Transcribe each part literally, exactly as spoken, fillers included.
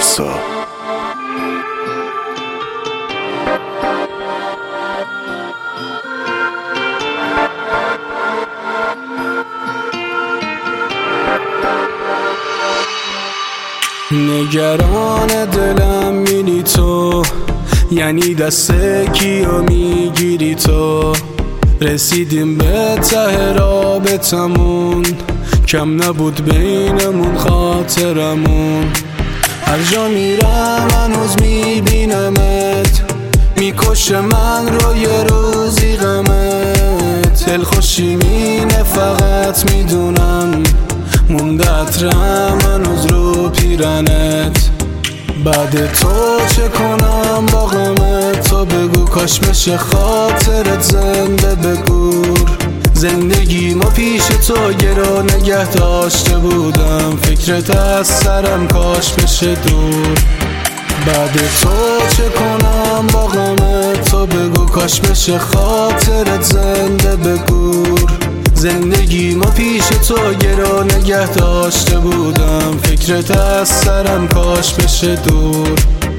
پارسا. نگران دلم میلی تو، یعنی دست کیو میگیری تو. رسیدیم به ته رابطمون، کم نبود بینمون خاطرمون. هر جا میرم هنوز میبینمت، میکشه من رو یه روزی غمت. دلخوشی مینه فقط میدونم، مونده عطرم هنوز رو پیرنت. بعد تو چه کنم با غمت؟ تو بگو کاش بشه خاطرت زنده بگور. زندگی ما پیش تو گرا نگه داشته بودم، فکرت از سرم کاش بشه دور. بعد تو چه کنم با غمت؟ تو بگو کاش بشه خاطرت زنده بگور. زندگی ما پیش تو گرا نگه داشته بودم، فکرت از سرم کاش بشه دور.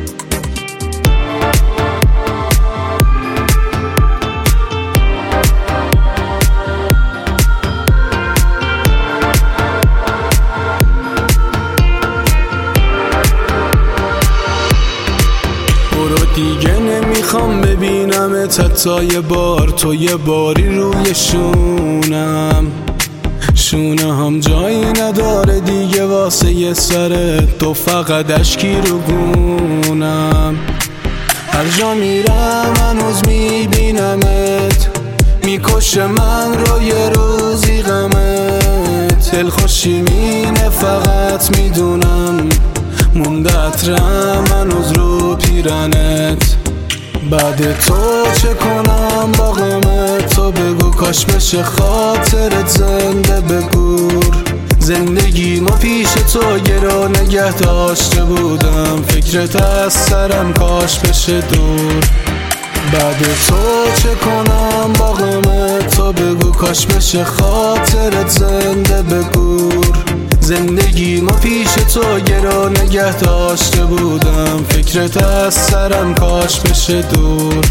برو دیگه نمیخوام ببینمت حتی یه بار. تو یه باری روی شونم، شونه هم جایی نداره دیگه واسه یه سرت. تو فقط اشکی رو گونم. هر جا میرم هنوز میبینمت، میکشه من رو یه روزی غمت. دلخوشی مینه فقط میدونم، مونده عطرم هنوز رو پیرنت. بعد تو چه کنم با غمت؟ تو بگو کاش بشه خاطرت زنده بگور. زندگی ما پیش تو گرا نگه داشته بودم، فکرت از سرم کاش بشه دور. بعد تو چه کنم با غمت؟ تو بگو کاش بشه خاطرت زنده بگور. زندگی ما پیش تو گرا نگه داشته بودم، فکرت از سرم کاش بشه دور.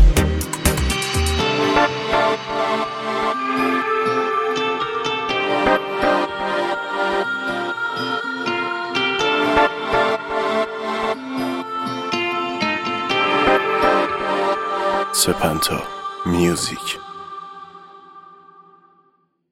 سپنتا میوزیک.